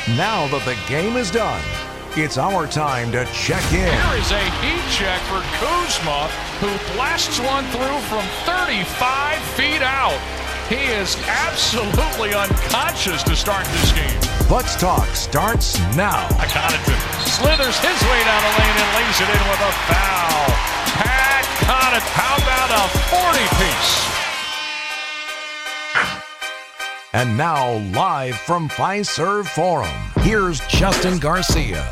Now that the game is done, it's our time to check in. Here is a heat check for Kuzma, who blasts one through from 35 feet out. He is absolutely unconscious to start this game. Bucks Talk starts now. Connaughton slithers his way down the lane and lays it in with a foul. Pat Connaughton, how about a 40-piece? And now, live from Fiserv Forum, here's Justin Garcia.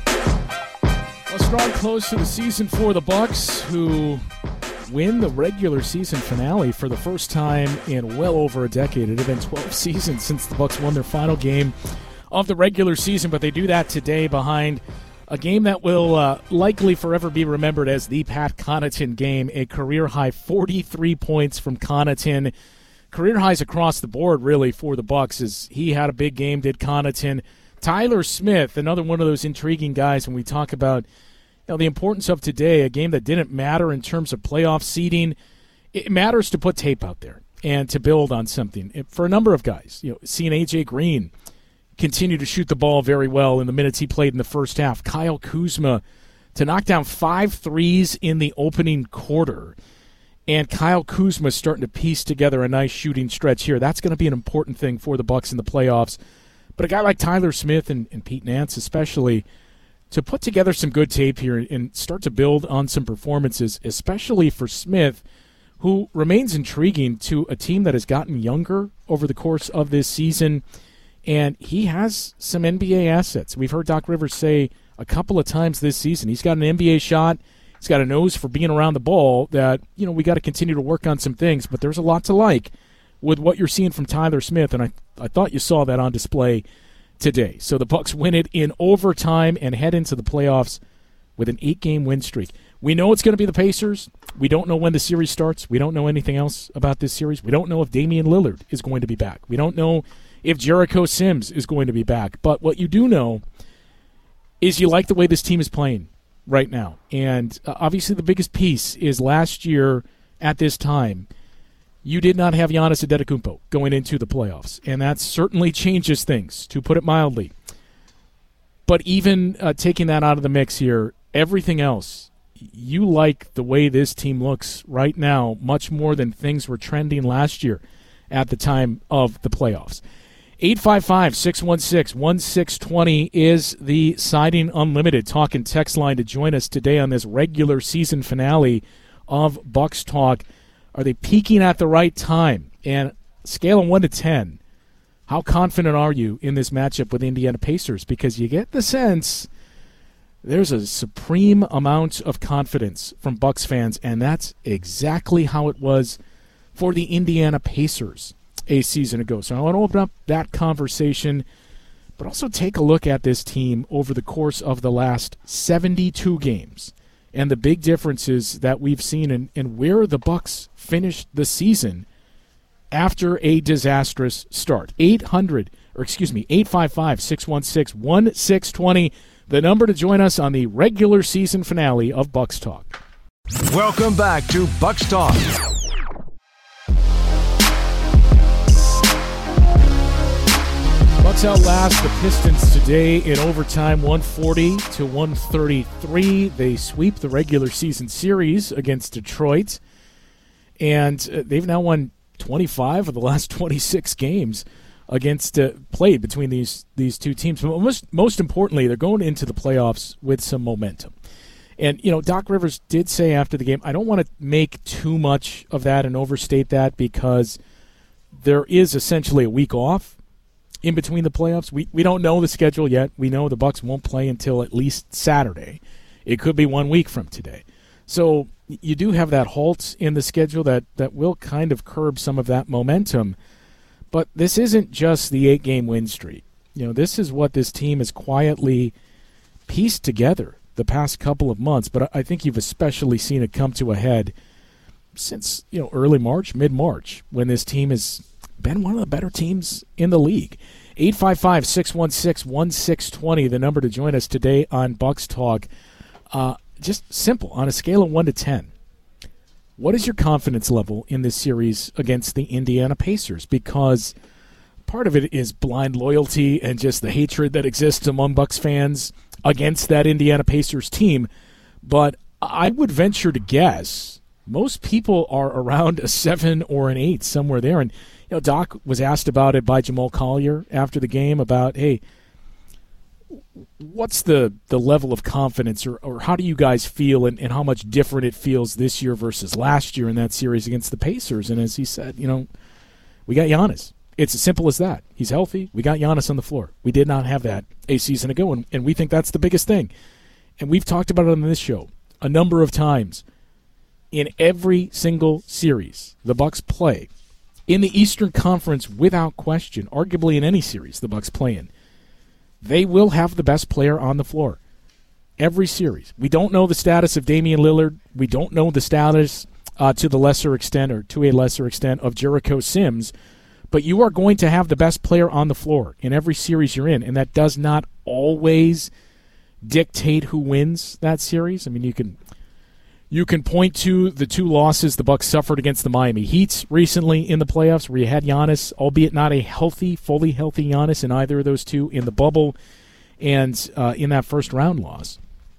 A strong close to the season for the Bucks, who win the regular season finale for the first time in well over a decade. It had been 12 seasons since the Bucks won their final game of the regular season, but they do that today behind a game that will likely forever be remembered as the Pat Connaughton game, a career-high 43 points from Connaughton. Career highs across the board, really, for the Bucks, as he had a big game, did Connaughton. Tyler Smith, another one of those intriguing guys when we talk about the importance of today, a game that didn't matter in terms of playoff seeding. It matters to put tape out there and to build on something. For a number of guys, seeing A.J. Green continue to shoot the ball very well in the minutes he played in the first half. Kyle Kuzma to knock down 5 threes in the opening quarter. And Kyle Kuzma starting to piece together a nice shooting stretch here. That's going to be an important thing for the Bucks in the playoffs. But a guy like Tyler Smith and Pete Nance especially, to put together some good tape here and start to build on some performances, especially for Smith, who remains intriguing to a team that has gotten younger over the course of this season. And he has some NBA assets. We've heard Doc Rivers say a couple of times this season, he's got an NBA shot. He's got a nose for being around the ball that, we got to continue to work on some things, but there's a lot to like with what you're seeing from Tyler Smith, and I thought you saw that on display today. So the Bucks win it in overtime and head into the playoffs with an 8-game win streak. We know it's going to be the Pacers. We don't know when the series starts. We don't know anything else about this series. We don't know if Damian Lillard is going to be back. We don't know if Jericho Sims is going to be back. But what you do know is you like the way this team is playing right now. And obviously the biggest piece is last year at this time, you did not have Giannis Antetokounmpo going into the playoffs. And that certainly changes things, to put it mildly. But even taking that out of the mix here, everything else, you like the way this team looks right now much more than things were trending last year at the time of the playoffs. 855-616-1620 is the Siding Unlimited talk and text line to join us today on this regular season finale of Bucks Talk. Are they peaking at the right time? And scale of 1 to 10, how confident are you in this matchup with Indiana Pacers? Because you get the sense there's a supreme amount of confidence from Bucks fans, and that's exactly how it was for the Indiana Pacers a season ago. So I want to open up that conversation, but also take a look at this team over the course of the last 72 games and the big differences that we've seen and where the Bucks finished the season after a disastrous start. 855-616-1620, the number to join us on the regular season finale of Bucks Talk. Welcome back to Bucks Talk. Bucks outlast the Pistons today in overtime, 140-133. They sweep the regular season series against Detroit, and they've now won 25 of the last 26 games against played between these two teams. But most importantly, they're going into the playoffs with some momentum. And, Doc Rivers did say after the game, I don't want to make too much of that and overstate that, because there is essentially a week off in between the playoffs. We don't know the schedule yet. We know the Bucks won't play until at least Saturday. It could be 1 week from today. So you do have that halt in the schedule that will kind of curb some of that momentum. But this isn't just the 8-game win streak. This is what this team has quietly pieced together the past couple of months. But I think you've especially seen it come to a head since early March, mid-March, when this team has been one of the better teams in the league. 855-616-1620, the number to join us today on Bucks Talk. Just simple, on a scale of 1 to 10. What is your confidence level in this series against the Indiana Pacers? Because part of it is blind loyalty and just the hatred that exists among Bucs fans against that Indiana Pacers team. But I would venture to guess most people are around a 7 or an 8, somewhere there. And Doc was asked about it by Jamal Collier after the game about, hey, what's the level of confidence or how do you guys feel and how much different it feels this year versus last year in that series against the Pacers? And as he said, we got Giannis. It's as simple as that. He's healthy. We got Giannis on the floor. We did not have that a season ago, and we think that's the biggest thing. And we've talked about it on this show a number of times. In every single series the Bucs play, in the Eastern Conference without question, arguably in any series the Bucs play in, they will have the best player on the floor. Every series. We don't know the status of Damian Lillard. We don't know the status to a lesser extent of Jericho Sims. But you are going to have the best player on the floor in every series you're in, and that does not always dictate who wins that series. I mean, you can point to the 2 losses the Bucs suffered against the Miami Heat recently in the playoffs, where you had Giannis, albeit not a fully healthy Giannis in either of those 2 in the bubble and in that first round loss.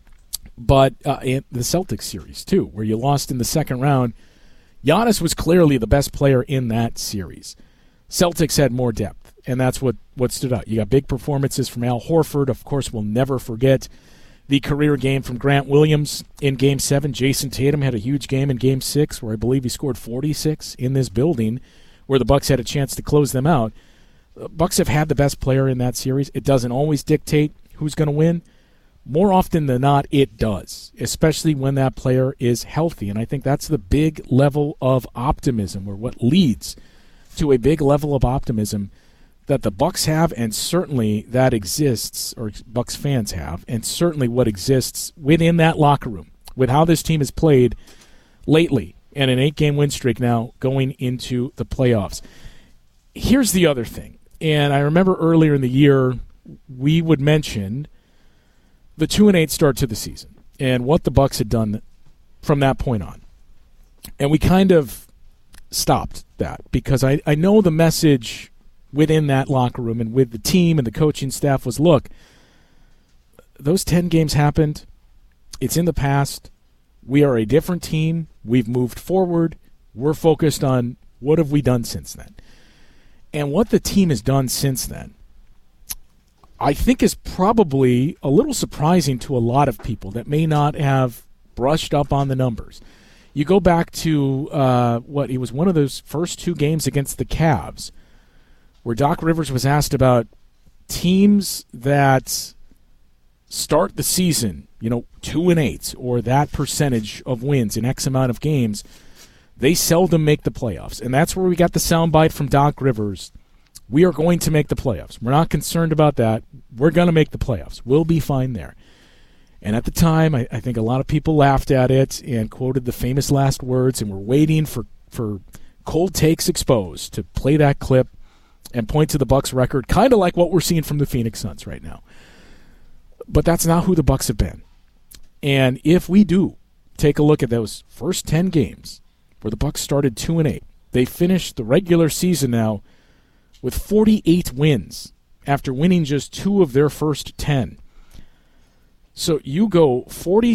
But in the Celtics series, too, where you lost in the second round, Giannis was clearly the best player in that series. Celtics had more depth, and that's what stood out. You got big performances from Al Horford. Of course, we'll never forget the career game from Grant Williams in Game 7. Jason Tatum had a huge game in Game 6, where I believe he scored 46 in this building, where the Bucs had a chance to close them out. The Bucs have had the best player in that series. It doesn't always dictate who's going to win. More often than not, it does, especially when that player is healthy. And I think that's the big level of optimism, or what leads to a big level of optimism that the Bucs have, and certainly that exists, or Bucs fans have, and certainly what exists within that locker room with how this team has played lately and an 8-game win streak now going into the playoffs. Here's the other thing, and I remember earlier in the year we would mention the 2-8 start to the season and what the Bucs had done from that point on. And we kind of stopped that because I know the message within that locker room and with the team and the coaching staff was, look, those 10 games happened. It's in the past. We are a different team. We've moved forward. We're focused on what have we done since then. And what the team has done since then, I think, is probably a little surprising to a lot of people that may not have brushed up on the numbers. You go back to it was one of those first 2 games against the Cavs, where Doc Rivers was asked about teams that start the season, 2-8, or that percentage of wins in X amount of games. They seldom make the playoffs. And that's where we got the soundbite from Doc Rivers. We are going to make the playoffs. We're not concerned about that. We're going to make the playoffs. We'll be fine there. And at the time, I think a lot of people laughed at it and quoted the famous last words, and were waiting for Cold Takes Exposed to play that clip and point to the Bucs record, kind of like what we're seeing from the Phoenix Suns right now. But that's not who the Bucs have been. And if we do take a look at those first 10 games where the Bucs started 2-8, they finished the regular season now with 48 wins after winning just 2 of their first 10. So you go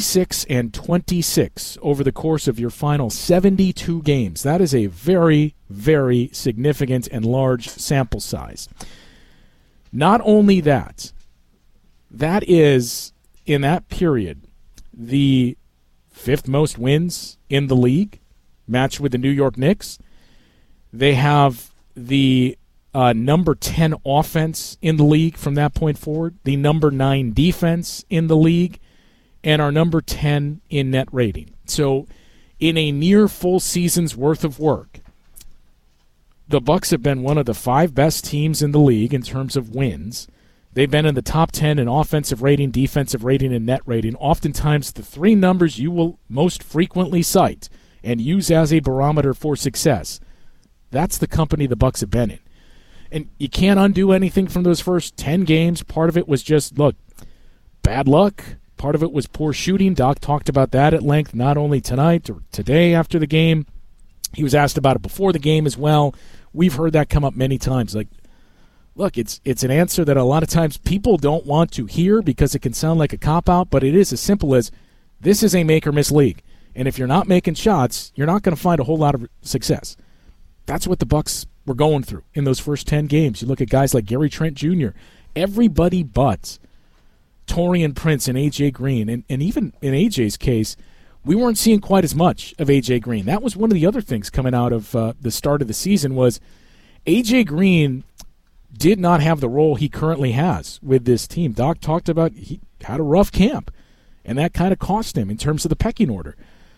46-26 over the course of your final 72 games. That is a very, very significant and large sample size. Not only that, that is, in that period, the 5th most wins in the league, matched with the New York Knicks. They have the number 10 offense in the league from that point forward, the number 9 defense in the league, and our number 10 in net rating. So in a near full season's worth of work, the Bucs have been one of the 5 best teams in the league in terms of wins. They've been in the top 10 in offensive rating, defensive rating, and net rating. Oftentimes the 3 numbers you will most frequently cite and use as a barometer for success. That's the company the Bucs have been in. And you can't undo anything from those first 10 games. Part of it was just, look, bad luck. Part of it was poor shooting. Doc talked about that at length, not only tonight or today after the game. He was asked about it before the game as well. We've heard that come up many times. Like, look, it's an answer that a lot of times people don't want to hear because it can sound like a cop-out, but it is as simple as this is a make-or-miss league. And if you're not making shots, you're not going to find a whole lot of success. That's what the Bucks were going through in those first 10 games. You look at guys like Gary Trent Jr., everybody but Taurean Prince and A.J. Green. And even in A.J.'s case, we weren't seeing quite as much of A.J. Green. That was one of the other things coming out of the start of the season was A.J. Green did not have the role he currently has with this team. Doc talked about he had a rough camp, and that kind of cost him in terms of the pecking order.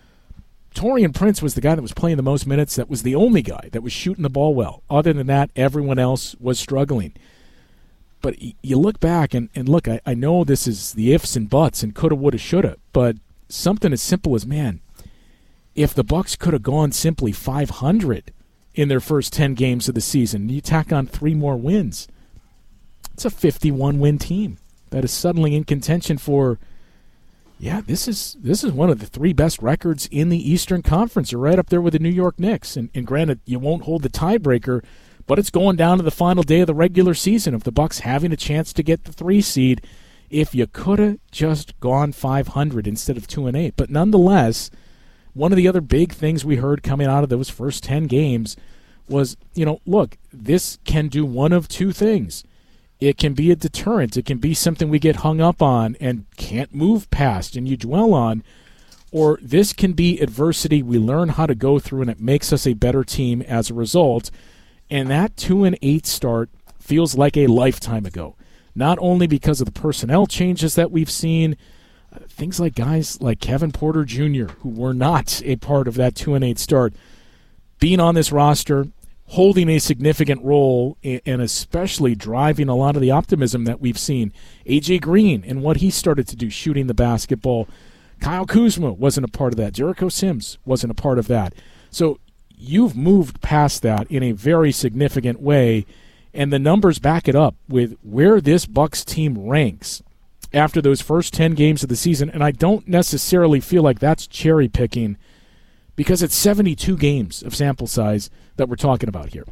Taurean Prince was the guy that was playing the most minutes. That was the only guy that was shooting the ball well. Other than that, everyone else was struggling. But you look back, and look, I know this is the ifs and buts and coulda, woulda, shoulda, but something as simple as, man, if the Bucks could have gone simply 500 in their first 10 games of the season, you tack on 3 more wins, it's a 51-win team that is suddenly in contention for, yeah, this is one of the 3 best records in the Eastern Conference. You're right up there with the New York Knicks. And granted, you won't hold the tiebreaker, but it's going down to the final day of the regular season of the Bucks having a chance to get the 3 seed if you could have just gone 500 instead of 2-8. But nonetheless, one of the other big things we heard coming out of those first 10 games was, look, this can do one of 2 things. It can be a deterrent. It can be something we get hung up on and can't move past and you dwell on. Or this can be adversity we learn how to go through and it makes us a better team as a result. And that 2-8 start feels like a lifetime ago. Not only because of the personnel changes that we've seen, things like guys like Kevin Porter Jr., who were not a part of that 2-8 start, being on this roster, holding a significant role, and especially driving a lot of the optimism that we've seen. A.J. Green and what he started to do shooting the basketball. Kyle Kuzma wasn't a part of that. Jericho Sims wasn't a part of that. So you've moved past that in a very significant way, and the numbers back it up with where this Bucks team ranks after those first 10 games of the season. And I don't necessarily feel like that's cherry-picking because it's 72 games of sample size that we're talking about here.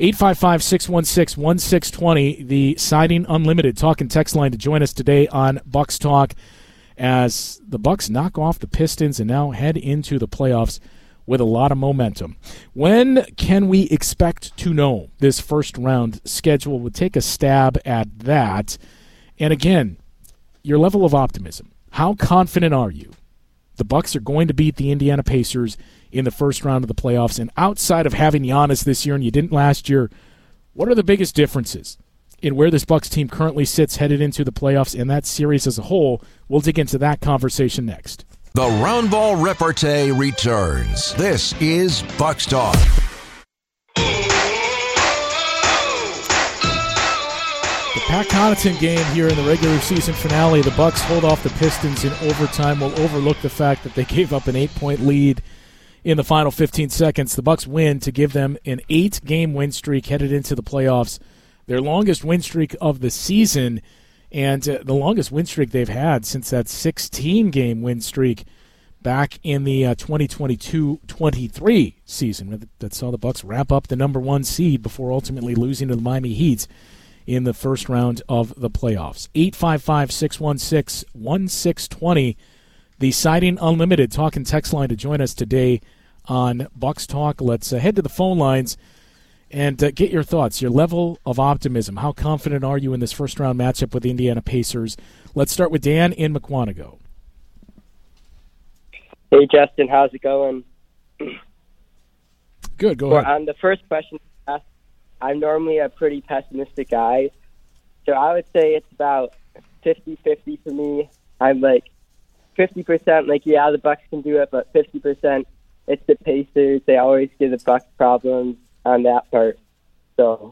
855-616-1620, the Siding Unlimited talk and text line to join us today on Bucks Talk as the Bucks knock off the Pistons and now head into the playoffs with a lot of momentum. When can we expect to know this first round schedule? We'll take a stab at that. And again, your level of optimism. How confident are you the Bucks are going to beat the Indiana Pacers in the first round of the playoffs? And outside of having Giannis this year and you didn't last year, what are the biggest differences in where this Bucks team currently sits headed into the playoffs and that series as a whole? We'll dig into that conversation next. The Roundball Repartee returns. This is Bucks Talk. The Pat Connaughton game here in the regular season finale. The Bucks hold off the Pistons in overtime. We'll overlook the fact that they gave up an 8-point lead in the final 15 seconds. The Bucks win to give them an 8-game win streak headed into the playoffs. Their longest win streak of the season, and the longest win streak they've had since that 16-game win streak back in the 2022-23 season that saw the Bucks wrap up the number 1 seed before ultimately losing to the Miami Heat in the first round of the playoffs. 855-616-1620, the Siding Unlimited talk and text line to join us today on Bucks Talk. Let's head to the phone lines and get your thoughts, your level of optimism. How confident are you in this first-round matchup with the Indiana Pacers? Let's start with Dan in Mukwonago. Hey, Justin, how's it going? Good, go ahead. On the first question, I'm normally a pretty pessimistic guy, so I would say it's about 50-50 for me. I'm like 50% like, yeah, the Bucks can do it, but 50% it's the Pacers. They always give the Bucks problems on that part. So,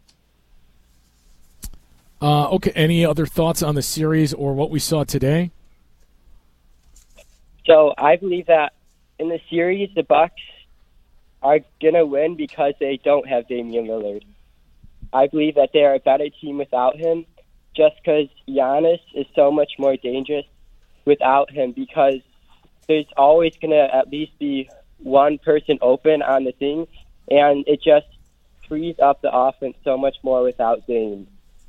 okay. Any other thoughts on the series or what we saw today? So I believe that in the series, the Bucks are gonna win because they don't have Damian Lillard. I believe that they are a better team without him, just because Giannis is so much more dangerous without him. Because there's always gonna at least be one person open on the thing. And it just frees up the offense so much more without Dame.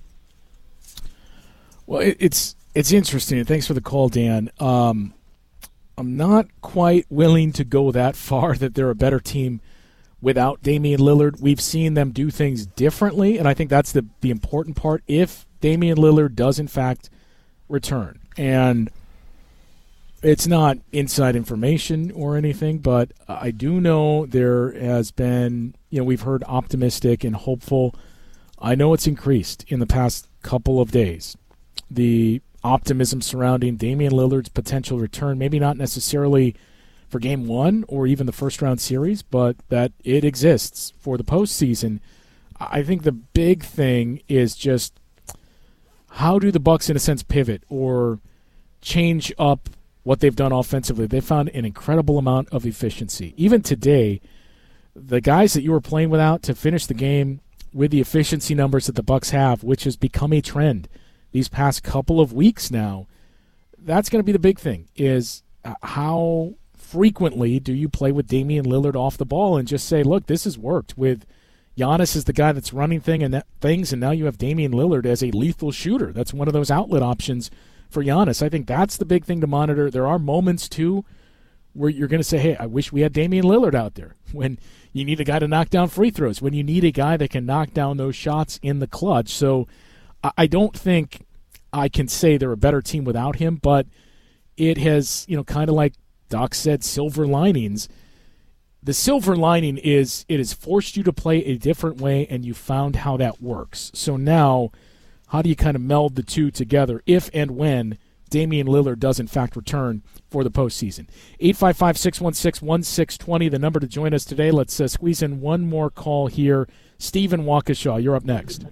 Well, it's interesting. Thanks for the call, Dan. I'm not quite willing to go that far that they're a better team without Damian Lillard. We've seen them do things differently, and I think that's the important part. If Damian Lillard does, in fact, return, and it's not inside information or anything, but I do know there has been, we've heard optimistic and hopeful. I know it's increased in the past couple of days. The optimism surrounding Damian Lillard's potential return, maybe not necessarily for Game 1 or even the first-round series, but that it exists for the postseason. I think the big thing is just how do the Bucks, in a sense, pivot or change up what they've done offensively. They found an incredible amount of efficiency. Even today, the guys that you were playing without to finish the game with the efficiency numbers that the Bucks have, which has become a trend these past couple of weeks now, that's going to be the big thing, is how frequently do you play with Damian Lillard off the ball and just say, look, this has worked with Giannis as the guy that's running things, and now you have Damian Lillard as a lethal shooter. That's one of those outlet options for Giannis. I think that's the big thing to monitor. There are moments, too, where you're going to say, hey, I wish we had Damian Lillard out there, when you need a guy to knock down free throws, when you need a guy that can knock down those shots in the clutch. So I don't think I can say they're a better team without him, but it has, kind of like Doc said, silver linings. The silver lining is it has forced you to play a different way, and you found how that works. So now, how do you kind of meld the two together if and when Damian Lillard does, in fact, return for the postseason? 855-616-1620, the number to join us today. Let's squeeze in one more call here. Steve in Waukesha, you're up next.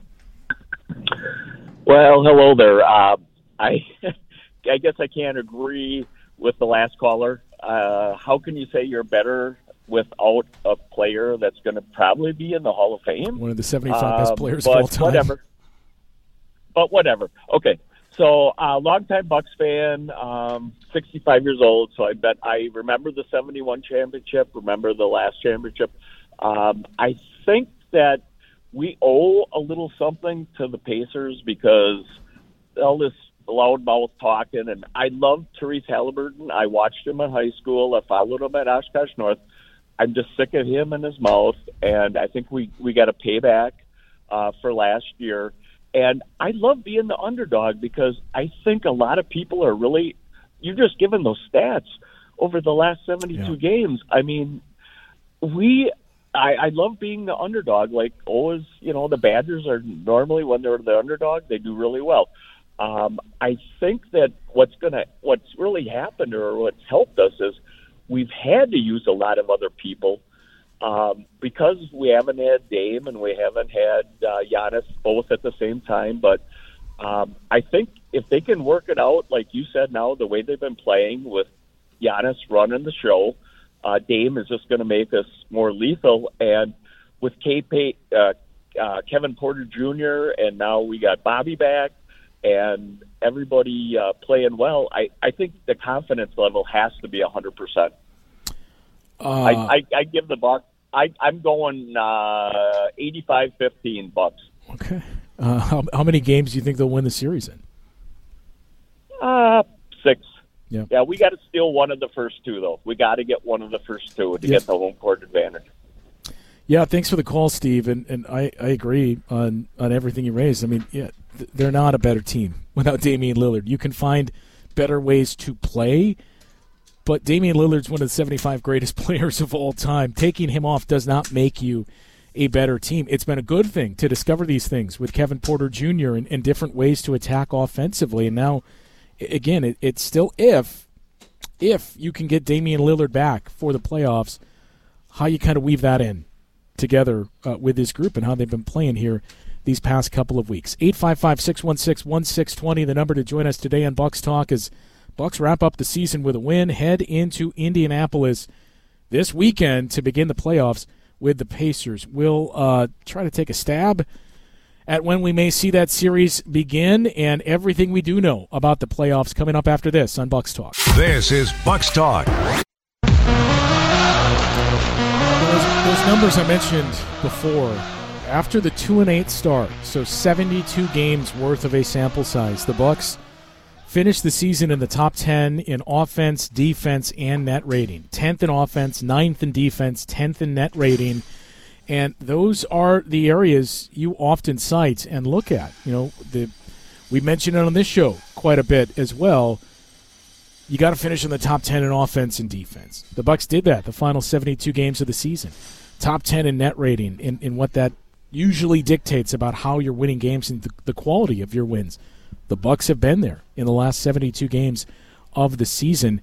Well, hello there. I guess I can't agree with the last caller. How can you say you're better without a player that's going to probably be in the Hall of Fame? One of the 75 best players of all time. Whatever. Okay. So, longtime Bucks fan, 65 years old. So I bet I remember the 71 championship, remember the last championship. I think that we owe a little something to the Pacers because all this loudmouth talking, and I love Therese Halliburton. I watched him in high school. I followed him at Oshkosh North. I'm just sick of him and his mouth, and I think we got to pay back for last year. And I love being the underdog because I think a lot of people are really – you're just given those stats over the last 72 games. I mean, I love being the underdog. Like always, the Badgers are normally, when they're the underdog, they do really well. I think that what's really happened or what's helped us is we've had to use a lot of other people because we haven't had Dame and we haven't had Giannis both at the same time. But I think if they can work it out, like you said now, the way they've been playing with Giannis running the show, Dame is just going to make us more lethal. And with Kevin Porter Jr., and now we got Bobby back, and everybody playing well, I think the confidence level has to be 100%. I give the Bucks. I'm going 85-15 Bucks. Okay. How many games do you think they'll win the series in? 6. Yeah, we got to steal one of the first two, though. We got to get one of the first two to get the home court advantage. Yeah, thanks for the call, Steve, and I agree on everything you raised. I mean, they're not a better team without Damian Lillard. You can find better ways to play, but Damian Lillard's one of the 75 greatest players of all time. Taking him off does not make you a better team. It's been a good thing to discover these things with Kevin Porter Jr. and different ways to attack offensively, and now, again, it's still if you can get Damian Lillard back for the playoffs, how you kind of weave that in together with this group and how they've been playing here these past couple of weeks. 855-616-1620, the number to join us today on Bucks Talk as Bucks wrap up the season with a win, head into Indianapolis this weekend to begin the playoffs with the Pacers. We'll try to take a stab at when we may see that series begin and everything we do know about the playoffs coming up after this on Bucks Talk. This is Bucks Talk. Those numbers I mentioned before, after the 2-8 start, so 72 games worth of a sample size, the Bucks finished the season in the top 10 in offense, defense, and net rating. 10th in offense, 9th in defense, 10th in net rating. And those are the areas you often cite and look at. We mentioned it on this show quite a bit as well. You got to finish in the top 10 in offense and defense. The Bucks did that the final 72 games of the season. Top 10 in net rating in what that usually dictates about how you're winning games and the quality of your wins. The Bucks have been there in the last 72 games of the season.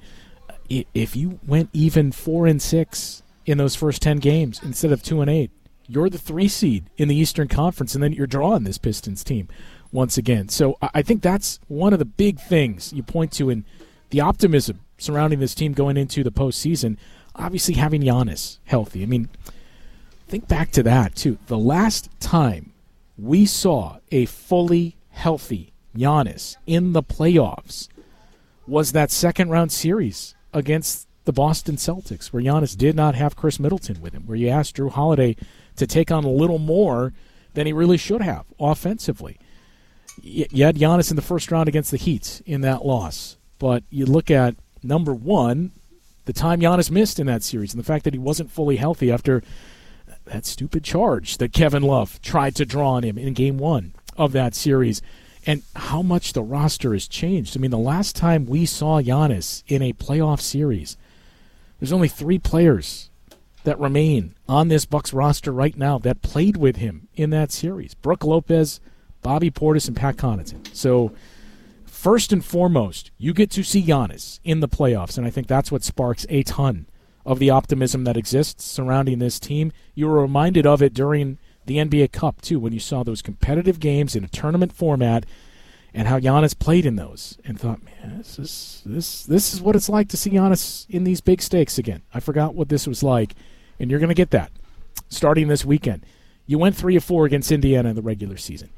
If you went even 4-6 in those first 10 games instead of 2-8, you're the 3 seed in the Eastern Conference, and then you're drawing this Pistons team once again. So I think that's one of the big things you point to in the optimism surrounding this team going into the postseason. Obviously, having Giannis healthy. I mean, think back to that, too. The last time we saw a fully healthy Giannis in the playoffs was that second-round series against the Boston Celtics, where Giannis did not have Chris Middleton with him, where you asked Drew Holiday to take on a little more than he really should have offensively. You had Giannis in the first round against the Heat in that loss, but you look at, number one, the time Giannis missed in that series and the fact that he wasn't fully healthy after that stupid charge that Kevin Love tried to draw on him in Game 1 of that series, and how much the roster has changed. I mean, the last time we saw Giannis in a playoff series, there's only 3 players that remain on this Bucks roster right now that played with him in that series. Brook Lopez, Bobby Portis, and Pat Connaughton. So first and foremost, you get to see Giannis in the playoffs, and I think that's what sparks a ton of the optimism that exists surrounding this team. You were reminded of it during the NBA Cup, too, when you saw those competitive games in a tournament format and how Giannis played in those, and thought, man, this is what it's like to see Giannis in these big stakes again. I forgot what this was like, and you're going to get that starting this weekend. You went 3-4 against Indiana in the regular season.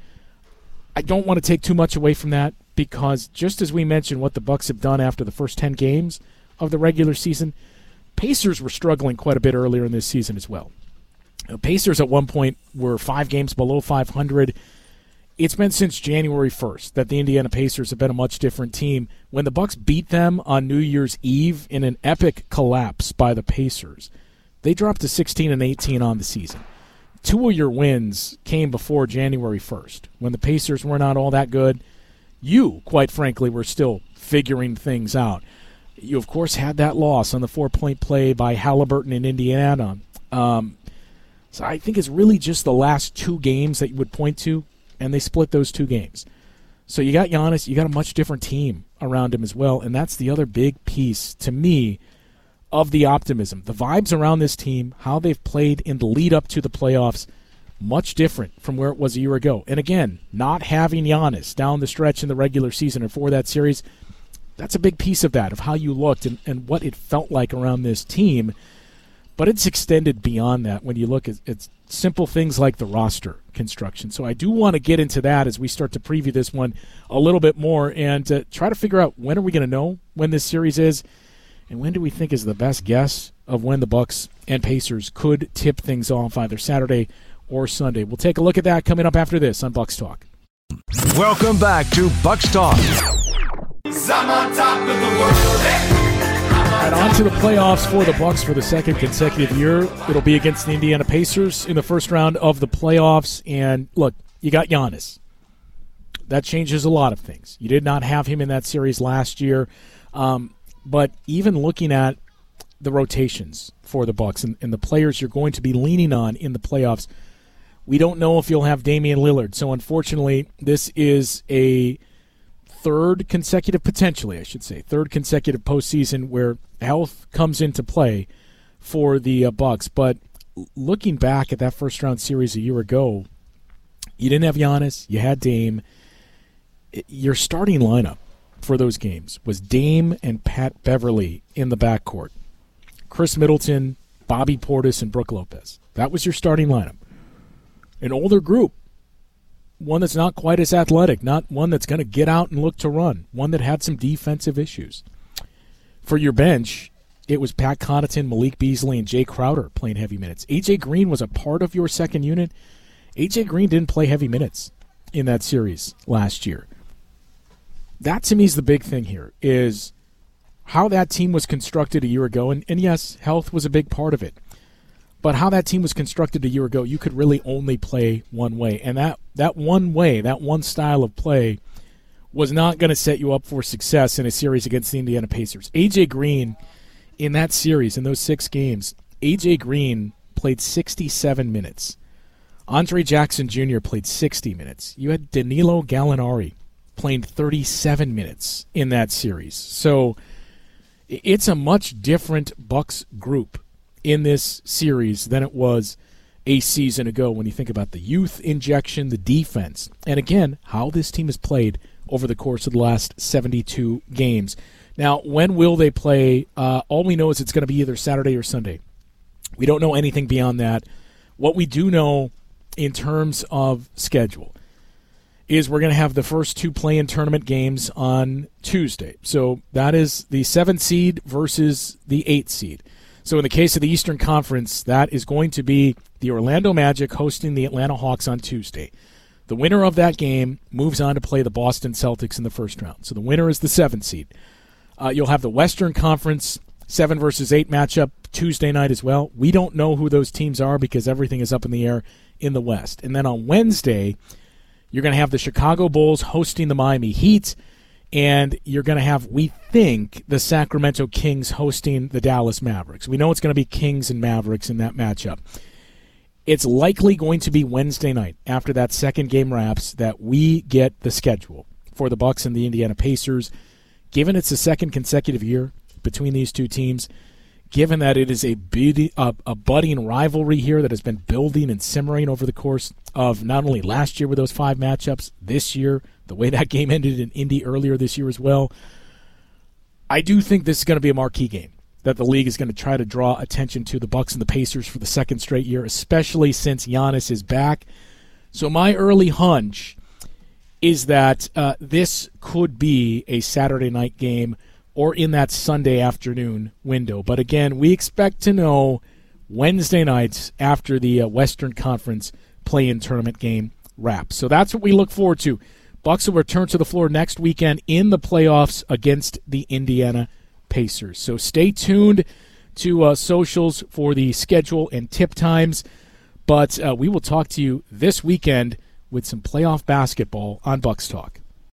I don't want to take too much away from that, because just as we mentioned what the Bucks have done after the first 10 games of the regular season, Pacers were struggling quite a bit earlier in this season as well. Pacers at one point were 5 games below 500. It's been since January 1st that the Indiana Pacers have been a much different team. When the Bucks beat them on New Year's Eve in an epic collapse by the Pacers, they dropped to 16-18 on the season. 2 of your wins came before January 1st, when the Pacers were not all that good. You, quite frankly, were still figuring things out. You, of course, had that loss on the 4-point play by Halliburton in Indiana. So I think it's really just the last 2 games that you would point to, and they split those 2 games. So you got Giannis, you got a much different team around him as well, and that's the other big piece, to me, of the optimism. The vibes around this team, how they've played in the lead up to the playoffs, much different from where it was a year ago. And again, not having Giannis down the stretch in the regular season or for that series, that's a big piece of that, of how you looked and what it felt like around this team. But it's extended beyond that when you look at simple things like the roster construction. So I do want to get into that as we start to preview this one a little bit more and try to figure out, when are we going to know when this series is, and when do we think is the best guess of when the Bucks and Pacers could tip things off either Saturday or Sunday. We'll take a look at that coming up after this on Bucks Talk. Welcome back to Bucks Talk. I'm on top of the world. And on to the playoffs for the Bucks for the second consecutive year. It'll be against the Indiana Pacers in the first round of the playoffs. And look, you got Giannis. That changes a lot of things. You did not have him in that series last year. But even looking at the rotations for the Bucks and the players you're going to be leaning on in the playoffs, we don't know if you'll have Damian Lillard. So unfortunately, this is a third consecutive postseason where health comes into play for the Bucks. But looking back at that first round series a year ago, you didn't have Giannis, you had Dame. Your starting lineup for those games was Dame and Pat Beverly in the backcourt, Chris Middleton, Bobby Portis, and Brook Lopez. That was your starting lineup. An older group, one that's not quite as athletic, not one that's going to get out and look to run, one that had some defensive issues. For your bench, it was Pat Connaughton, Malik Beasley, and Jay Crowder playing heavy minutes. A.J. Green was a part of your second unit, A.J. Green didn't play heavy minutes in that series last year. That, to me, is the big thing here, is how that team was constructed a year ago. And yes, health was a big part of it. But how that team was constructed a year ago, you could really only play one way. And that one way, that one style of play, was not going to set you up for success in a series against the Indiana Pacers. A.J. Green, in that series, in those 6 games, A.J. Green played 67 minutes. Andre Jackson Jr. played 60 minutes. You had Danilo Gallinari playing 37 minutes in that series. So it's a much different Bucks group in this series than it was a season ago when you think about the youth injection, the defense, and again, how this team has played over the course of the last 72 games. Now, when will they play? All we know is it's going to be either Saturday or Sunday. We don't know anything beyond that. What we do know in terms of schedule is we're going to have the first 2 play-in tournament games on Tuesday. So that is the 7th seed versus the 8th seed. So in the case of the Eastern Conference, that is going to be the Orlando Magic hosting the Atlanta Hawks on Tuesday. The winner of that game moves on to play the Boston Celtics in the first round. So the winner is the 7th seed. You'll have the Western Conference 7 versus 8 matchup Tuesday night as well. We don't know who those teams are because everything is up in the air in the West. And then on Wednesday, you're going to have the Chicago Bulls hosting the Miami Heat, and you're going to have, we think, the Sacramento Kings hosting the Dallas Mavericks. We know it's going to be Kings and Mavericks in that matchup. It's likely going to be Wednesday night after that second game wraps that we get the schedule for the Bucks and the Indiana Pacers. Given it's the second consecutive year between these two teams, given that it is a budding rivalry here that has been building and simmering over the course of not only last year with those 5 matchups, this year, the way that game ended in Indy earlier this year as well, I do think this is going to be a marquee game that the league is going to try to draw attention to the Bucks and the Pacers for the second straight year, especially since Giannis is back. So my early hunch is that this could be a Saturday night game or in that Sunday afternoon window. But again, we expect to know Wednesday nights after the Western Conference play-in tournament game wraps. So that's what we look forward to. Bucks will return to the floor next weekend in the playoffs against the Indiana Pacers. So stay tuned to socials for the schedule and tip times. But we will talk to you this weekend with some playoff basketball on Bucks Talk.